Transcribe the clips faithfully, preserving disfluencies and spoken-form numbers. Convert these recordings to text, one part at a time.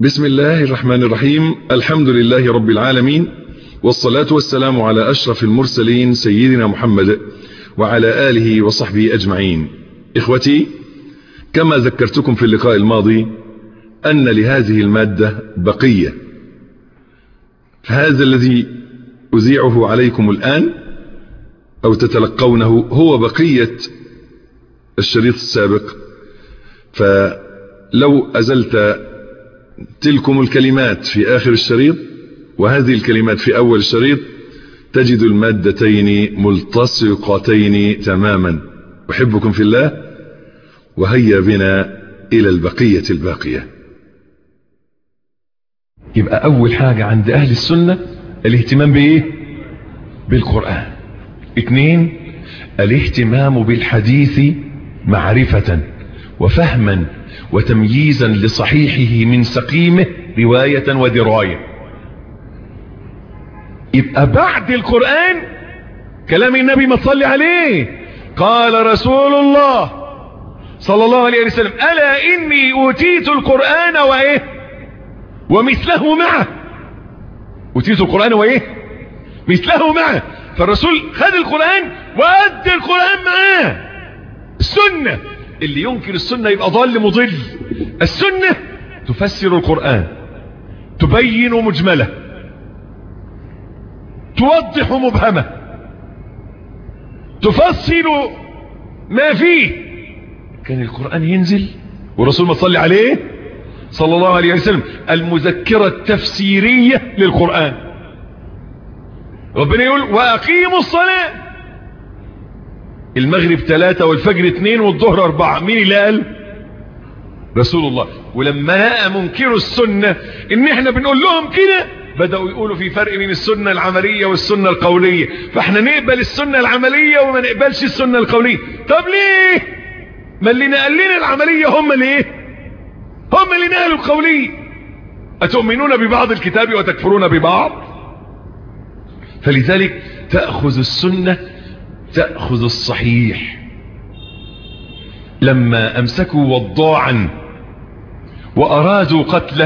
بسم الله الرحمن الرحيم. الحمد لله رب العالمين، والصلاة والسلام على أشرف المرسلين سيدنا محمد وعلى آله وصحبه أجمعين. إخوتي، كما ذكرتكم في اللقاء الماضي أن لهذه المادة بقية، فهذا الذي أذيعه عليكم الآن أو تتلقونه هو بقية الشريط السابق. فلو أزلت تلكم الكلمات في آخر الشريط وهذه الكلمات في أول الشريط تجد المادتين ملتصقتين تماما. أحبكم في الله، وهيا بنا إلى البقية الباقية. يبقى أول حاجة عند أهل السنة الاهتمام بإيه؟ بالقرآن. اثنين، الاهتمام بالحديث معرفة وفهما وتمييزا لصحيحه من سقيمه رواية ودراية. يبقى بعد القرآن كلام النبي ما تصلي عليه. قال رسول الله صلى الله عليه وسلم: ألا إني أوتيت القرآن وإيه ومثله معه. أوتيت القرآن وإيه مثله معه. فالرسول خد القرآن وأدى القرآن معاه. السنة، اللي ينكر السنة يبقى ضال مضل. السنة تفسر القرآن، تبين مجمله، توضح مبهمه، تفصل ما فيه. كان القرآن ينزل والرسول ما صلي عليه صلى الله عليه وسلم المذكرة التفسيرية للقرآن. ربنا يقول: وأقيموا الصلاة. المغرب ثلاثة والفجر اثنين والظهر أربعة. مين اللي قال؟ رسول الله. ولما لقى منكروا السنة ان احنا بنقول لهم كده، بدأوا يقولوا في فرق بين السنة العملية والسنة القولية، فاحنا نقبل السنة العملية وما نقبلش السنة القولية. طب ليه؟ ما اللي نقل لنا العملية هم اللي ايه؟ هم اللي نقلوا القولية. أتؤمنون ببعض الكتاب وتكفرون ببعض؟ فلذلك تأخذ السنة، تأخذ الصحيح. لما أمسكوا وضاعا وأرادوا قتله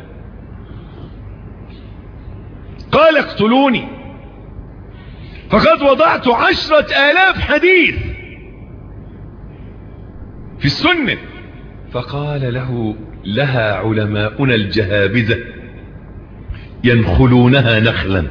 قال: اقتلوني فقد وضعت عشرة آلاف حديث في السنة. فقال له: لها علماؤنا الجهابذة ينخلونها نخلا.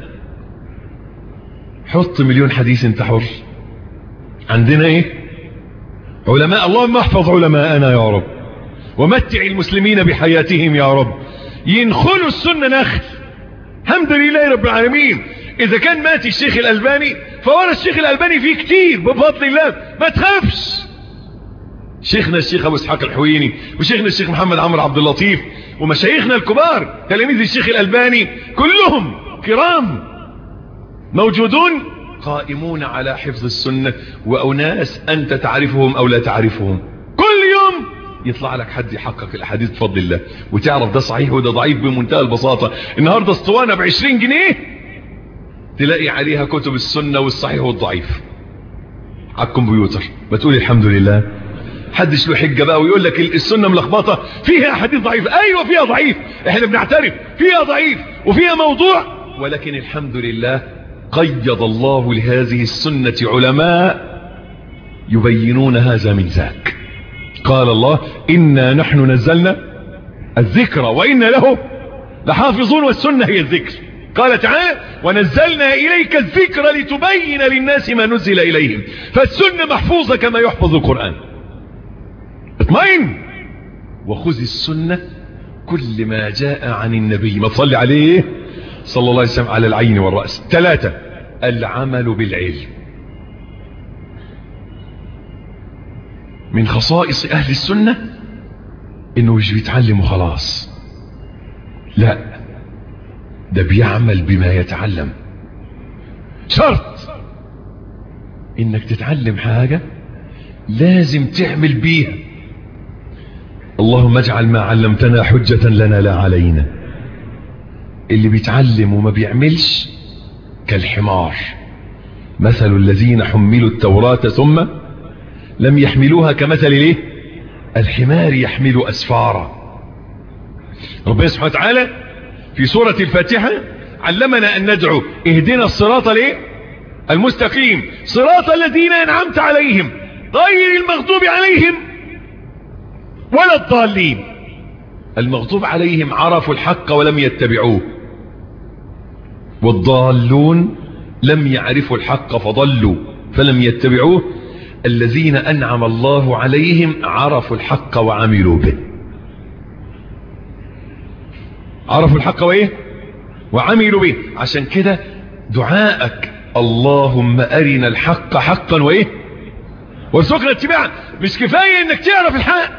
حط مليون حديث انت حر. عندنا ايه؟ علماء. اللهم احفظ علماءنا يا رب، ومتع المسلمين بحياتهم يا رب. ينخلوا السنة نخل. الحمد لله رب العالمين. اذا كان مات الشيخ الألباني فورا الشيخ الألباني فيه كتير بفضل الله، ما تخافش. شيخنا الشيخ ابو اسحاق الحويني، وشيخنا الشيخ محمد عمرو عبد اللطيف، ومشايخنا الكبار تلاميذ الشيخ الألباني كلهم كرام موجودون قائمون على حفظ السنة، وأناس أنت تعرفهم أو لا تعرفهم. كل يوم يطلع لك حد يحقق الأحاديث بفضل الله، وتعرف ده صحيح وده ضعيف بمنتهى البساطة. النهاردة اسطوانة بعشرين جنيه تلاقي عليها كتب السنة والصحيح والضعيف على الكمبيوتر. بتقول الحمد لله. حدش له حجة بقى ويقول لك السنة ملخبطة فيها حديث ضعيف. أيوة فيها ضعيف، احنا بنعترف فيها ضعيف وفيها موضوع، ولكن الحمد لله قيد الله لهذه السنة علماء يبينون هذا من ذاك. قال الله: إنا نحن نزلنا الذكر وإنا له لحافظون. والسنة هي الذكر. قال تعالى: ونزلنا إليك الذكر لتبين للناس ما نزل إليهم. فالسنة محفوظة كما يحفظ القرآن. اطمئن وخذ السنة كل ما جاء عن النبي، ما تصلي عليه صلى الله عليه وسلم على العين والرأس. ثلاثة، العمل بالعلم. من خصائص أهل السنة إنه مش بيتعلم وخلاص، لا، ده بيعمل بما يتعلم. شرط إنك تتعلم حاجة لازم تعمل بيها. اللهم اجعل ما علمتنا حجة لنا لا علينا. اللي بيتعلم وما بيعملش كالحمار. مثل الذين حملوا التوراة ثم لم يحملوها كمثل ليه الحمار يحمل أسفارا. ربنا سبحانه وتعالى في سورة الفاتحة علمنا أن ندعو اهدنا الصراط ليه المستقيم صراط الذين أنعمت عليهم غير المغضوب عليهم ولا الضالين. المغضوب عليهم عرفوا الحق ولم يتبعوه، والضالون لم يعرفوا الحق فضلوا فلم يتبعوه. الذين أنعم الله عليهم عرفوا الحق وعملوا به. عرفوا الحق وإيه وعملوا به. عشان كده دعائك اللهم أرنا الحق حقا وإيه وارزقنا اتباعه. مش كفاية انك تعرف الحق،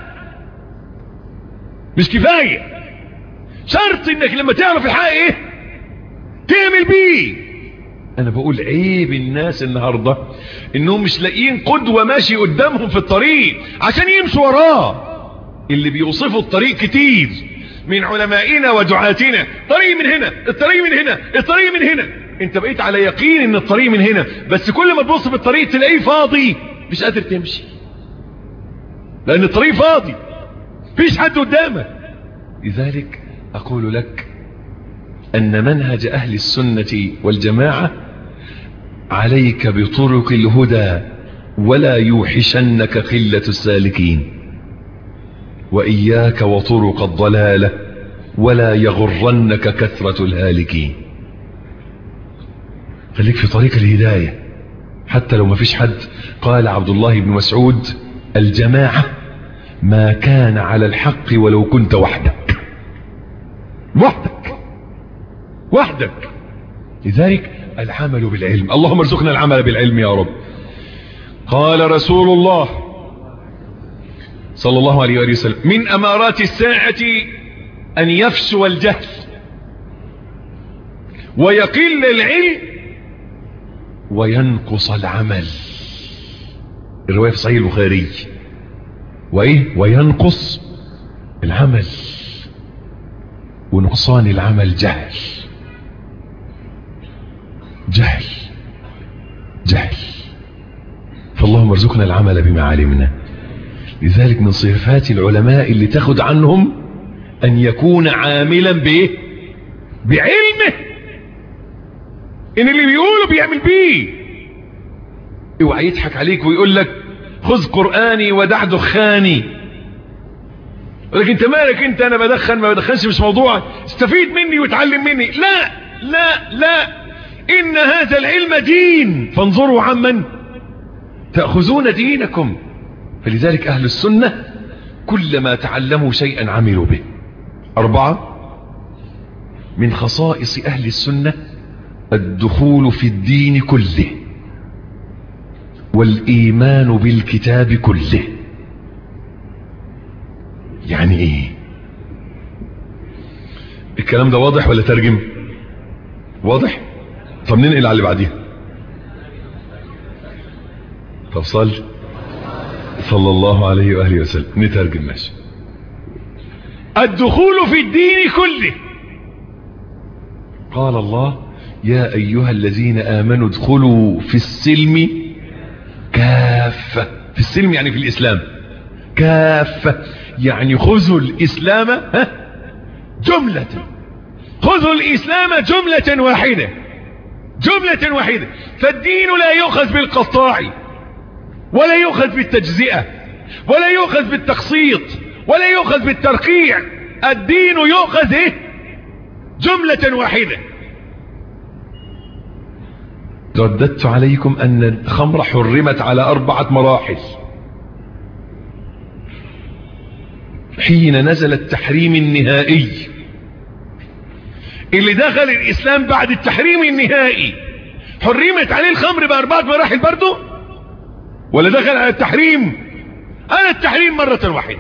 مش كفاية، شرط انك لما تعرف الحق ايه تعمل بيه. انا بقول عيب الناس النهاردة انهم مش لاقيين قدوة ماشي قدامهم في الطريق عشان يمشوا وراه. اللي بيوصفوا الطريق كتير من علمائنا ودعاتنا، طريق من هنا، الطريق من هنا، الطريق من هنا. انت بقيت على يقين ان الطريق من هنا، بس كل ما تبص في الطريق تلاقيه فاضي، مش قادر تمشي لان الطريق فاضي، فيش حد قدامك. لذلك اقول لك ان منهج اهل السنة والجماعة عليك بطرق الهدى ولا يوحشنك قلة السالكين، وإياك وطرق الضلالة ولا يغرنك كثرة الهالكين. خليك في طريق الهداية حتى لو ما فيش حد. قال عبد الله بن مسعود الجماعة ما كان على الحق ولو كنت وحدك. وحدك وحدك. لذلك العمل بالعلم. اللهم ارزقنا العمل بالعلم يا رب. قال رسول الله صلى الله عليه وآله وسلم من أمارات الساعة أن يفشو الجهل ويقل العلم وينقص العمل. الرواية في صحيح البخاري. وإيه وينقص العمل، ونقصان العمل جهل جهل جهل. فاللهم ارزقنا العمل بما علمنا. لذلك من صفات العلماء اللي تاخد عنهم ان يكون عاملا بايه بعلمه، ان اللي بيقوله بيعمل بيه. اوعى يضحك عليك ويقول لك خذ قرآني ودع دخاني، ولكن انت مالك انت، انا بدخن ما بدخنش مش موضوع، استفيد مني وتعلم مني. لا لا لا، ان هذا العلم دين فانظروا عمن تأخذون دينكم. فلذلك أهل السنة كلما تعلموا شيئا عملوا به. أربعة من خصائص أهل السنة الدخول في الدين كله والإيمان بالكتاب كله. يعني إيه الكلام ده؟ واضح ولا ترجم؟ واضح؟ طب ننقل على اللي بعديها. طب صل صلى الله عليه وآله وسلم. نترجم ماشي. الدخول في الدين كله. قال الله يا أيها الذين آمنوا ادخلوا في السلم كافة. في السلم يعني في الإسلام كافة، يعني خذوا الإسلام ها جملة، خذوا الإسلام جملة واحدة، جملة واحدة. فالدين لا يؤخذ بالقطاع ولا يؤخذ بالتجزئة ولا يؤخذ بالتقسيط ولا يؤخذ بالترقيع. الدين يؤخذ ايه جملة واحدة. رددت عليكم ان الخمر حرمت على اربعة مراحل. حين نزل التحريم النهائي اللي دخل الاسلام بعد التحريم النهائي، حرمت عليه الخمر باربعة مراحل برضو، ولا دخل على التحريم على التحريم مرة واحدة؟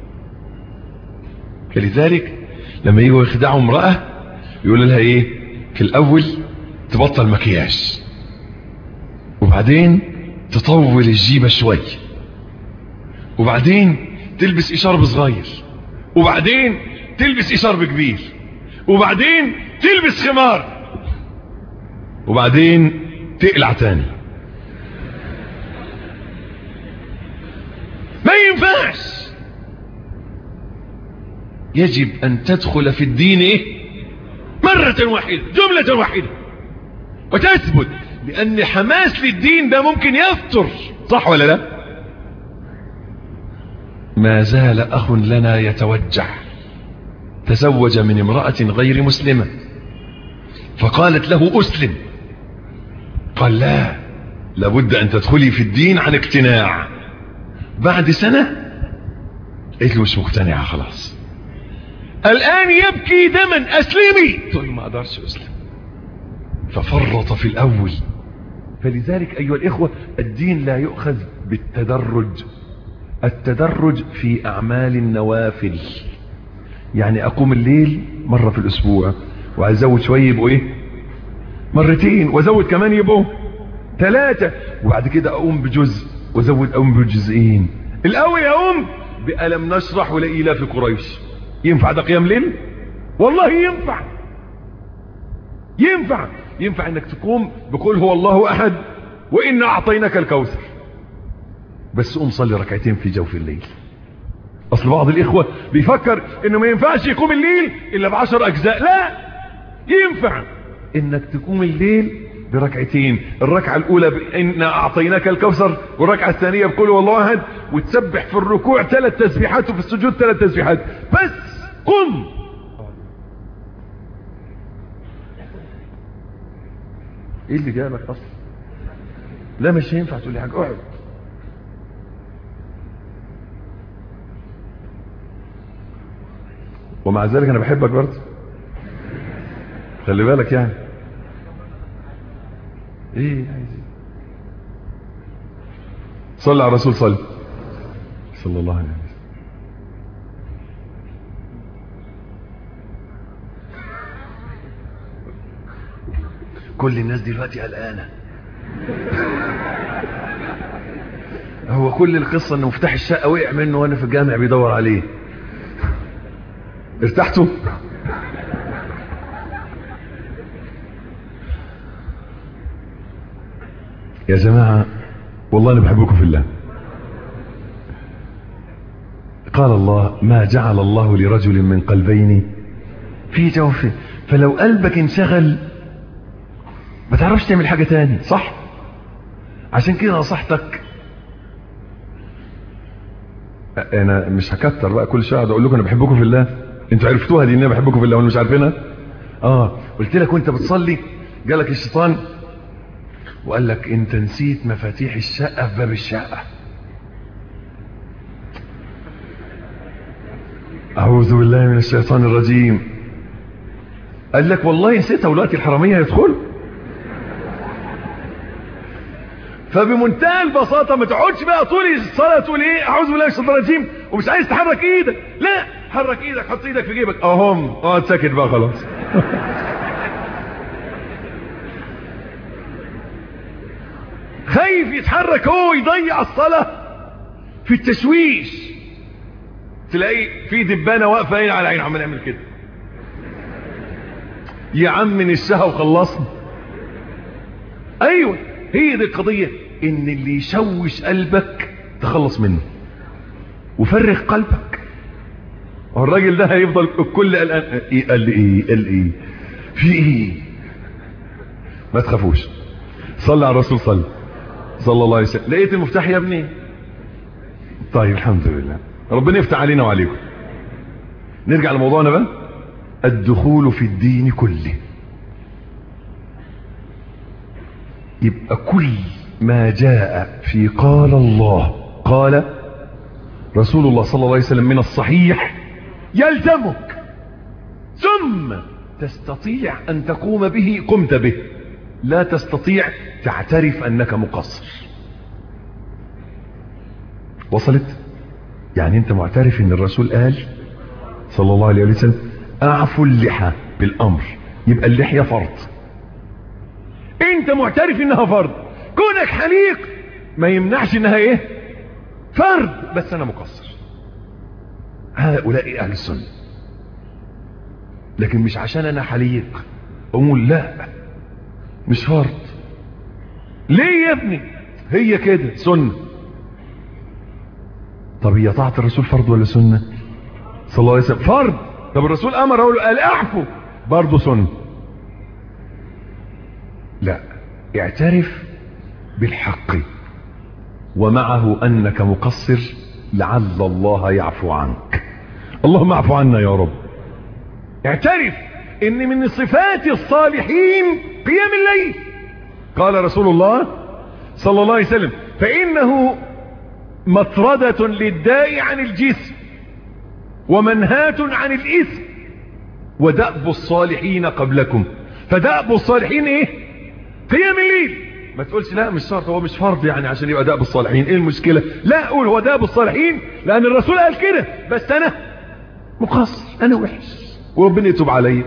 فلذلك لما يجوا يخدعوا امرأة يقول لها ايه في الاول تبطل مكياج، وبعدين تطول الجيبة شوي، وبعدين تلبس اشارب صغير، وبعدين تلبس اشارب كبير، وبعدين تلبس خمار، وبعدين تقلع تاني. ما ينفعش. يجب أن تدخل في الدين إيه؟ مرة واحدة، جملة واحدة، وتثبت، لأن حماس للدين ده ممكن يفتر، صح ولا لا؟ ما زال أخ لنا يتوجع، تزوج من امرأة غير مسلمة، فقالت له أسلم، قال لا، لابد أن تدخلي في الدين عن اقتناع. بعد سنة قلت له مش مقتنعة خلاص، الآن يبكي دما، أسلمي، تقول ما أقدرش أسلم، ففرط في الأول. فلذلك أيها الإخوة الدين لا يؤخذ بالتدرج، التدرج في أعمال النوافل. يعني أقوم الليل مرة في الأسبوع، وأزود شوية يبقوا إيه؟ مرتين، وأزود كمان يبقوا ثلاثة، وبعد كده أقوم بجزء، وأزود أقوم بجزئين. الأول أقوم بألم نشرح ولإله في قريش. ينفع ده قيام ليل؟ والله ينفع، ينفع ينفع انك تقوم بقول هو الله احد وإنا اعطيناك الكوثر، بس قوم صلي ركعتين في جوف الليل. اصل بعض الاخوة بيفكر انه ما ينفعش يقوم الليل الا بعشر اجزاء. لا، ينفع انك تقوم الليل بركعتين، الركعة الاولى بإنا اعطيناك الكوثر، والركعة الثانية بقول هو الله احد، وتسبح في الركوع ثلاث تسبيحات وفي السجود ثلاث تسبيحات بس. قم. ايه اللي جابك اصلا؟ لا مش هينفع تقول لي حاجه، اقعد. ومع ذلك انا بحبك برضه، خلي بالك يعني. ايه عايز ايه؟ صلي على الرسول، صلي صلى الله عليه وسلم. كل الناس دلوقتي قلقانه. هو كل القصه ان مفتاح الشقه وقع منه وانا في الجامع بيدور عليه. ارتحتوا؟ يا جماعه والله انا بحبكم في الله. قال الله ما جعل الله لرجل من قلبين في جوفه، فلو قلبك انشغل ما تعرفش تعمل حاجة تاني، صح؟ عشان كده نصحتك. انا مش هكتر بقى كل شويه اقول لكم انا بحبكم في الله. انتوا عرفتوها دي ان انا بحبكم في الله وانا مش عارفينها. اه قلت لك وانت بتصلي جالك الشيطان وقال لك انت نسيت مفاتيح الشقه في باب الشقه. اعوذ بالله من الشيطان الرجيم. قال لك والله نسيتها ودلوقتي الحراميه هيدخلوا. فبمنتهى البساطه ما تقعدش بقى طول الصلاه تقول ايه اعوذ بالله من الشيطان الرجيم ومش عايز تحرك ايدك. لا، حرك ايدك، حط ايدك في جيبك اهم، اقعد ساكت بقى خلاص. خايف يتحرك هو يضيع الصلاه في التشويش. تلاقي في دبانه واقفه عين على عين عمال يعمل كده. يا عم نشها وخلصنا. ايوه هي دي القضيه، ان اللي يشوش قلبك تخلص منه وفرغ قلبك. والراجل ده هيفضل الكل قلقان. ايه قال لي ايه قال ايه في ايه؟ ما تخافوش، صلي على الرسول، صلي صلى الله عليه وسلم. لقيت المفتاح يا ابني؟ طيب الحمد لله، ربنا يفتح علينا وعليكم. نرجع لموضوعنا بقى، الدخول في الدين كله. يبقى كل ما جاء في قال الله قال رسول الله صلى الله عليه وسلم من الصحيح يلزمك، ثم تستطيع أن تقوم به قمت به، لا تستطيع تعترف أنك مقصر. وصلت؟ يعني أنت معترف أن الرسول قال صلى الله عليه وسلم أعفوا اللحى بالأمر، يبقى اللحية فرض. أنت معترف أنها فرض، كونك حليق ما يمنعش أنها إيه؟ فرض، بس أنا مقصر. هؤلاء أهل السنة. لكن مش عشان أنا حليق أقول لا مش فرض. ليه يا ابني؟ هي كده سنة. طب هي طاعة الرسول فرض ولا سنة؟ صلى الله عليه وسلم فرض. طب الرسول امر اقول قال اعفو برضه سنة. لا، اعترف بالحق ومعه انك مقصر لعل الله يعفو عنك. اللهم اعفو عنا يا رب. اعترف ان من صفات الصالحين قيام الليل. قال رسول الله صلى الله عليه وسلم فانه مطردة للداء عن الجسم ومنهاة عن الإثم ودأب الصالحين قبلكم. فدأب الصالحين ايه؟ قيام الليل. ما تقولش لا مش شرط، هو مش فرض يعني عشان يبقى دأب الصالحين، ايه المشكلة؟ لا، قول هو دأب الصالحين لأن الرسول قال كده، بس أنا مقصر، أنا وحش وربنا يتوب علي.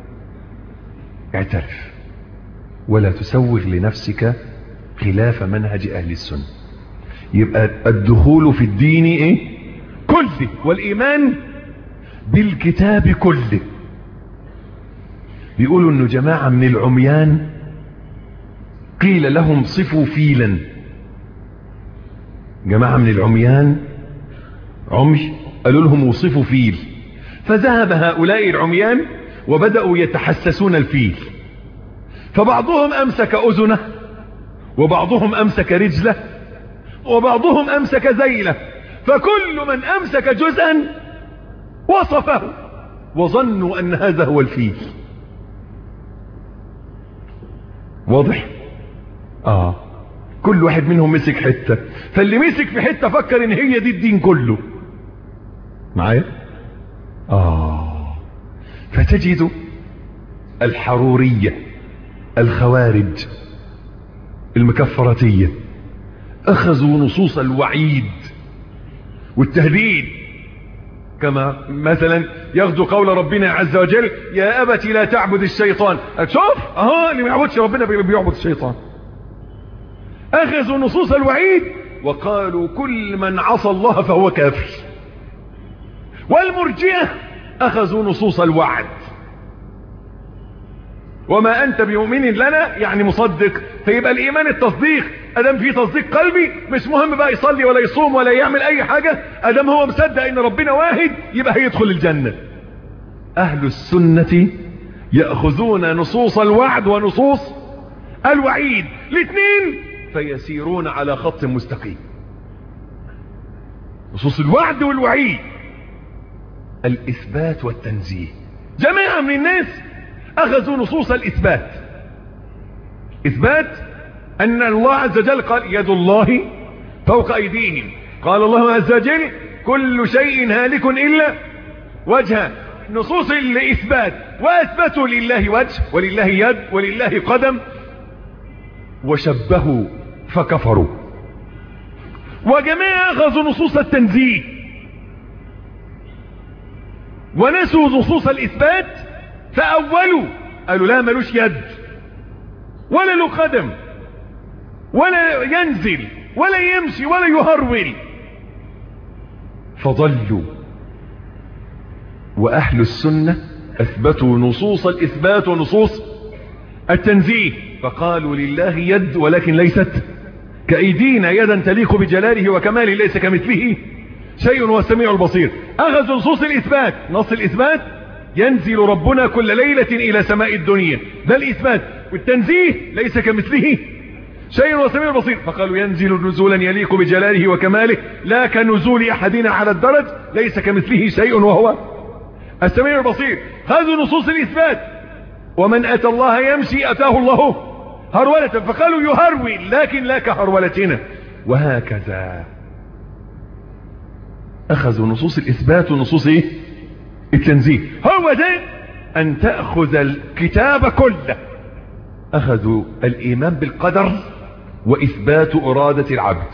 اعترف ولا تسوغ لنفسك خلاف منهج أهل السنة. يبقى الدخول في الدين ايه؟ كله، والإيمان بالكتاب كله. بيقولوا انه جماعة من العميان قيل لهم صفوا فيلا. جماعة من العميان عمي قالوا لهم وصفوا فيل، فذهب هؤلاء العميان وبدأوا يتحسسون الفيل، فبعضهم أمسك أذنه وبعضهم أمسك رجله وبعضهم أمسك ذيله، فكل من أمسك جزءا وصفه وظنوا أن هذا هو الفيل. واضح؟ آه كل واحد منهم مسك حتة، فاللي مسك في حتة فكر ان هي دي الدين كله. معايا؟ آه فتجد الحرورية الخوارج المكفرتية أخذوا نصوص الوعيد والتهديد، كما مثلا ياخذوا قول ربنا عز وجل يا أبت لا تعبد الشيطان. شوف اهو اللي ما يعبدش ربنا بيعبد الشيطان. أخذوا نصوص الوعيد وقالوا كل من عصى الله فهو كافر. والمرجئة أخذوا نصوص الوعد وما أنت بمؤمن لنا يعني مصدق، فيبقى الإيمان التصديق. أدم في تصديق قلبي مش مهم بقى يصلي ولا يصوم ولا يعمل أي حاجة، أدم هو مصدق إن ربنا واحد يبقى هيدخل الجنة. أهل السنة يأخذون نصوص الوعد ونصوص الوعيد الاثنين فيسيرون على خط مستقيم. نصوص الوعد والوعيد، الإثبات والتنزيه. جماعة من الناس أخذوا نصوص الإثبات، إثبات أن الله عز وجل قال يد الله فوق أيديهم، قال الله عز وجل كل شيء هالك إلا وجهه. نصوص الإثبات وأثبتوا لله وجه ولله يد ولله قدم، وشبهوا فكفروا. وجماعة أخذوا نصوص التنزيه ونسوا نصوص الإثبات فأولوا، قالوا لا ملوش يد ولا له قدم ولا ينزل ولا يمشي ولا يهرول، فضلوا. وأهل السنة أثبتوا نصوص الإثبات ونصوص التنزيه، فقالوا لله يد ولكن ليست كأيدينا، يدا تليق بجلاله وكماله ليس كمثله شيء هو السميع البصير. أخذ نصوص الإثبات، نص الإثبات ينزل ربنا كل ليلة إلى سماء الدنيا، ده الإثبات. والتنزيه ليس كمثله شيء هو السميع البصير، فقالوا ينزل نزولا يليق بجلاله وكماله لا كنزول أحدنا على الدرج ليس كمثله شيء وهو السميع البصير. هذه نصوص الإثبات. ومن أتى الله يمشي أتاه الله هرولة، فقالوا يهرول لكن لا كهرولتنا. وهكذا أخذوا نصوص الإثبات ونصوص إيه؟ التنزيه. هو ده أن تأخذ الكتاب كله. أخذوا الإيمان بالقدر وإثبات إرادة العبد.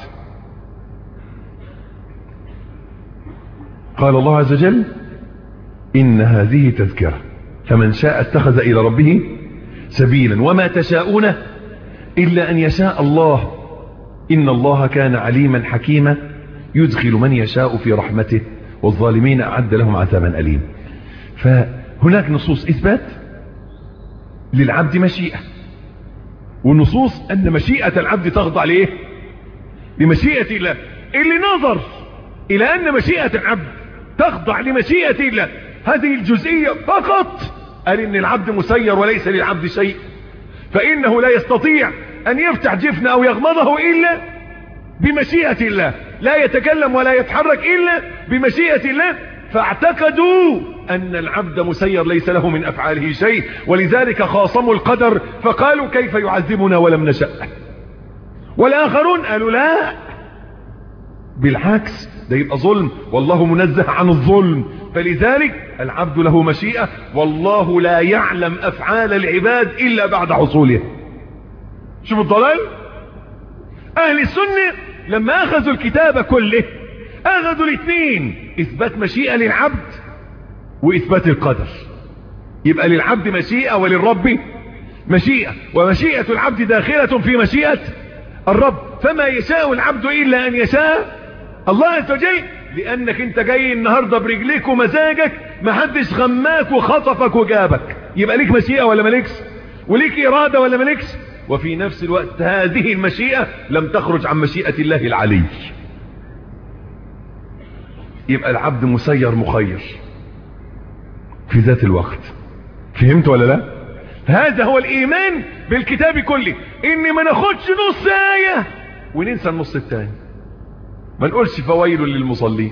قال الله عز وجل إن هذه تذكرة فمن شاء اتخذ إلى ربه سبيلا وما تشاءون إلا أن يشاء الله إن الله كان عليما حكيما يدخل من يشاء في رحمته والظالمين أعد لهم عذابا أليم. فهناك نصوص إثبات للعبد مشيئة، والنصوص أن مشيئة العبد تخضع ليه؟ لمشيئة الله. اللي نظر إلى أن مشيئة العبد تخضع لمشيئة الله، هذه الجزئية فقط. قال إن العبد مسير وليس للعبد شيء، فإنه لا يستطيع أن يفتح جفن أو يغمضه إلا بمشيئة الله، لا يتكلم ولا يتحرك إلا بمشيئة الله. فاعتقدوا أن العبد مسير ليس له من أفعاله شيء، ولذلك خاصموا القدر فقالوا كيف يعذبنا ولم نشأ. والآخرون قالوا لا، بالعكس ده يبقى ظلم، والله منزه عن الظلم. فلذلك العبد له مشيئة، والله لا يعلم أفعال العباد إلا بعد حصولها. شوف الضلال. أهل السنة لما أخذوا الكتاب كله أخذوا الاثنين، إثبات مشيئة للعبد وإثبات القدر. يبقى للعبد مشيئة وللرب مشيئة، ومشيئة العبد داخلة في مشيئة الرب، فما يشاء العبد إلا أن يشاء الله عز وجل. لأنك انت جاي النهاردة برجليك ومزاجك، ما حدش غماك وخطفك وجابك، يبقى ليك مشيئة ولا مالكش؟ وليك إرادة ولا مالكش؟ وفي نفس الوقت هذه المشيئة لم تخرج عن مشيئة الله العلي. يبقى العبد مسير مخير في ذات الوقت. فهمت ولا لا؟ هذا هو الإيمان بالكتاب كله، إن ما ناخدش نص آية وننسى النص الثاني، ما نقولش فويل للمصلين.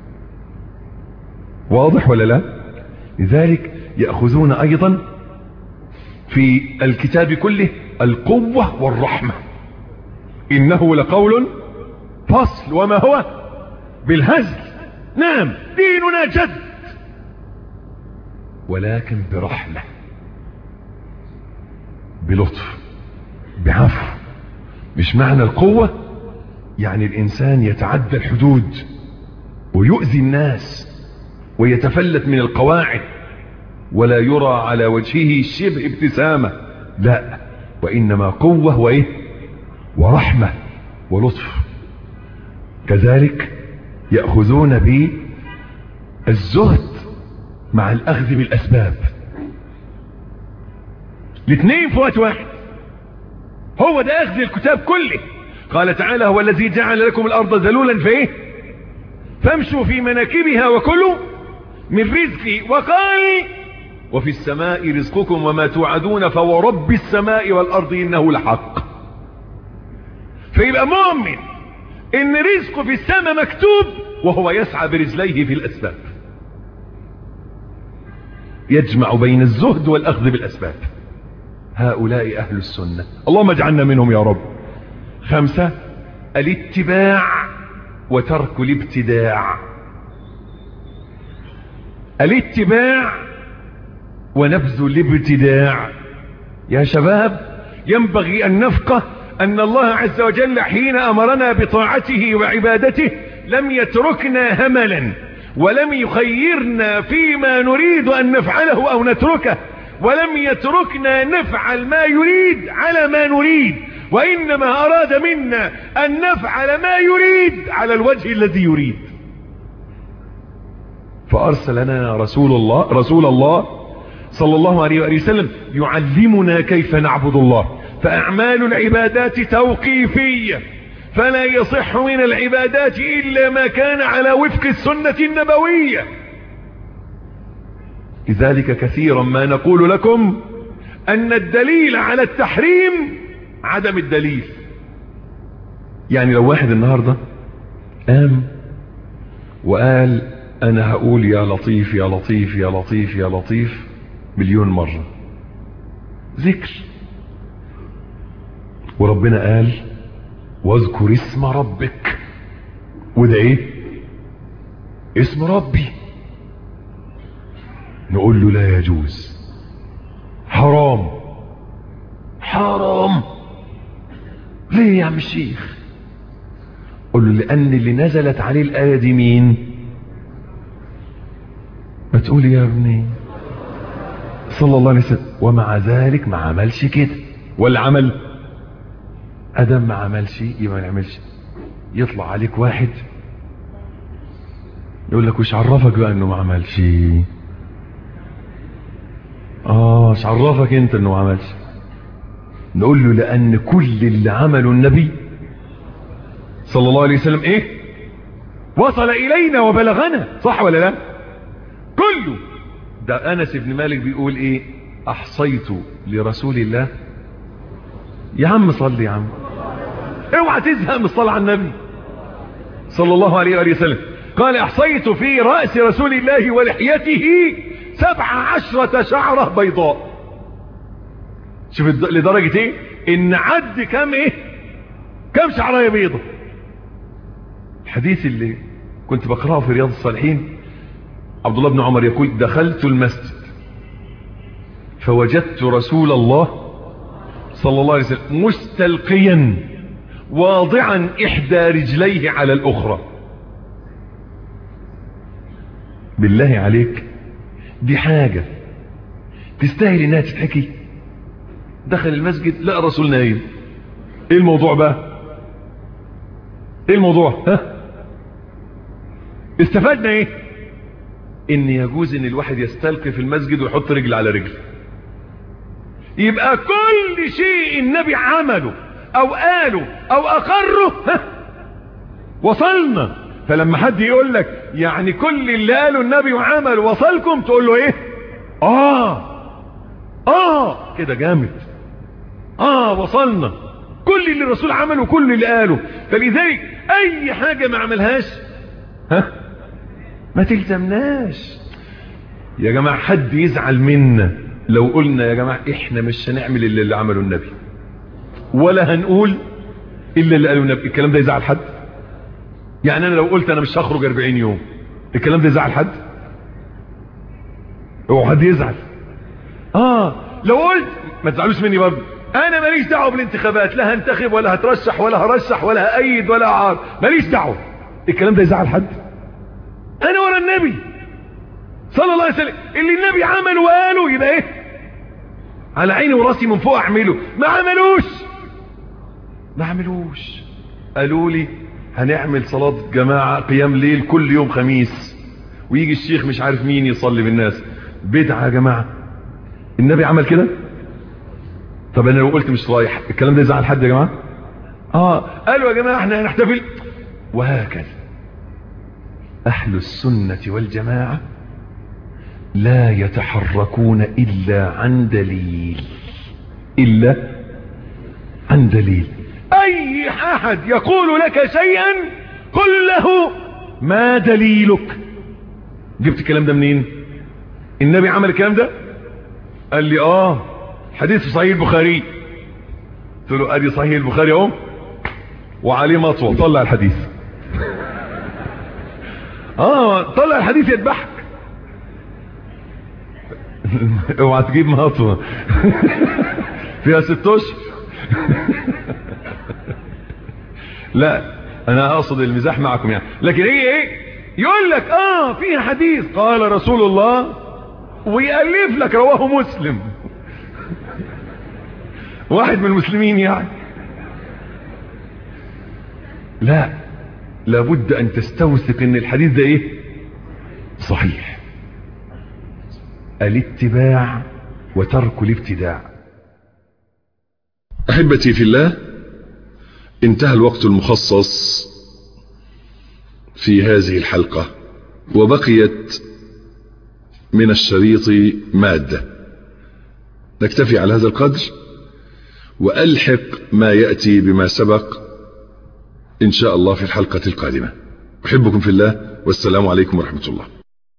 واضح ولا لا؟ لذلك يأخذون أيضا في الكتاب كله القوة والرحمة. إنه لقول فصل وما هو بالهزل. نعم ديننا جد، ولكن برحمة، بلطف، بعفو. مش معنى القوة يعني الإنسان يتعدى الحدود ويؤذي الناس ويتفلت من القواعد ولا يرى على وجهه شبه ابتسامة، لا، وإنما قوة وإيه؟ ورحمة ولطف. كذلك يأخذون بالزهد مع الأخذ بالأسباب، الاثنين في وقت واحد. هو ده أخذ الكتاب كله. قال تعالى هو الذي جعل لكم الأرض ذلولا فإيه؟ فامشوا في مناكبها وكلوا من رزقي، وقال وفي السماء رزقكم وما توعدون فورب السماء والأرض إنه لحق. فيبقى مؤمن إن رزقه في السماء مكتوب وهو يسعى برجليه في الأسباب، يجمع بين الزهد والأخذ بالأسباب. هؤلاء أهل السنة، اللهم اجعلنا منهم يا رب. خمسة، الاتباع وترك الابتداع. الاتباع ونبذ الابتداع. يا شباب ينبغي أن نفقه أن الله عز وجل حين أمرنا بطاعته وعبادته لم يتركنا هملا، ولم يخيرنا فيما نريد أن نفعله أو نتركه، ولم يتركنا نفعل ما يريد على ما نريد، وإنما أراد منا أن نفعل ما يريد على الوجه الذي يريد. فأرسل لنا رسول الله رسول الله صلى الله عليه وآله وسلم يعلمنا كيف نعبد الله. فأعمال العبادات توقيفية، فلا يصح من العبادات إلا ما كان على وفق السنة النبوية. لذلك كثيرا ما نقول لكم أن الدليل على التحريم عدم الدليل. يعني لو واحد النهاردة قام وقال أنا هقول يا لطيف يا لطيف يا لطيف يا لطيف مليون مرة ذكر، وربنا قال واذكر اسم ربك، وده ايه؟ اسم ربي. نقول له لا يجوز، حرام حرام. ليه يا عم الشيخ؟ قل له لأن اللي نزلت عليه الآية دي مين؟ ما تقول يا ابني صلى الله عليه وسلم. ومع ذلك ما عملش كده، ولا عمل؟ ادم ما عملش يبقى ما نعملش. يطلع عليك واحد يقول لك وش عرفك بقى انه ما عملش؟ اه وش عرفك انت انه ما عملش؟ نقول له لان كل اللي عمله النبي صلى الله عليه وسلم ايه؟ وصل إلينا وبلغنا، صح ولا لا؟ كله. ده أنس بن مالك بيقول إيه؟ أحصيت لرسول الله. يا عم صلي يا عم، اوعى تزهق من الصلاة على النبي صلى الله عليه وآله وسلم. قال أحصيت في رأس رسول الله ولحيته سبع عشرة شعرة بيضاء. شوف لدرجة ايه ان عد كم ايه كم شعرية بيضة. الحديث اللي كنت بقرأه في رياض الصالحين، عبد الله بن عمر يقول دخلت المسجد فوجدت رسول الله صلى الله عليه وسلم مستلقيا واضعا احدى رجليه على الاخرى. بالله عليك دي حاجة تستاهل انها تتحكي؟ دخل المسجد لقى الرسول نايم. ايه الموضوع بقى؟ ايه الموضوع؟ ها؟ استفدنا ايه؟ ان يجوز ان الواحد يستلقي في المسجد ويحط رجل على رجل. يبقى كل شيء النبي عمله او قاله او اقره ها وصلنا. فلما حد يقول لك يعني كل اللي قاله النبي وعمله وصلكم، تقول له ايه؟ اه اه كده جامد. اه وصلنا كل اللي الرسول عمله كل اللي قاله. فلذلك اي حاجة ما عملهاش ها ما تلزمناش. يا جماعة حد يزعل منا لو قلنا يا جماعة احنا مش هنعمل اللي, اللي عمله النبي ولا هنقول الا اللي قاله النبي؟ الكلام ده يزعل حد؟ يعني انا لو قلت انا مش هخرج أربعين يوم، الكلام ده يزعل حد؟ اوعى حد يزعل. اه لو قلت ما تزعلوش مني برضه انا ماليش دعوه بالانتخابات، لا هنتخب ولا هترشح ولا هرشح ولا هأيد ولا اعار، ماليش دعوه، الكلام ده يزعل حد؟ انا ورا النبي صلى الله عليه وسلم، اللي النبي عمله وقاله يبقى ايه؟ على عيني وراسي من فوق اعمله. ما عملوش ما عملوش قالوا لي هنعمل صلاة جماعة قيام ليل كل يوم خميس، ويجي الشيخ مش عارف مين يصلي بالناس. بدعة يا جماعة، النبي عمل كده؟ طب انا لو قلت مش رايح، الكلام ده يزعل حد يا جماعة؟ اه قالوا يا جماعة احنا هنحتفل. وهكذا اهل السنة والجماعة لا يتحركون الا عن دليل، الا عن دليل. اي احد يقول لك شيئا قل له ما دليلك؟ جبت الكلام ده منين؟ النبي عمل الكلام ده؟ قال لي اه حديث في صحيح البخاري. قلت له ادي صحيح البخاري اهو وعليه مطوى، طلع الحديث. اه طلع الحديث يذبحك. اوعى تجيب مطوى فيها ست اشهر. لا انا اقصد المزاح معكم يعني، لكن ايه ايه يقول لك اه فيها حديث قال رسول الله ويألف لك رواه مسلم، واحد من المسلمين يعني. لا لابد ان تستوثق ان الحديث ده ايه؟ صحيح. الاتباع وترك الابتداع. احبتي في الله، انتهى الوقت المخصص في هذه الحلقة وبقيت من الشريط مادة. نكتفي على هذا القدر وألحق ما يأتي بما سبق إن شاء الله في الحلقة القادمة. أحبكم في الله والسلام عليكم ورحمة الله.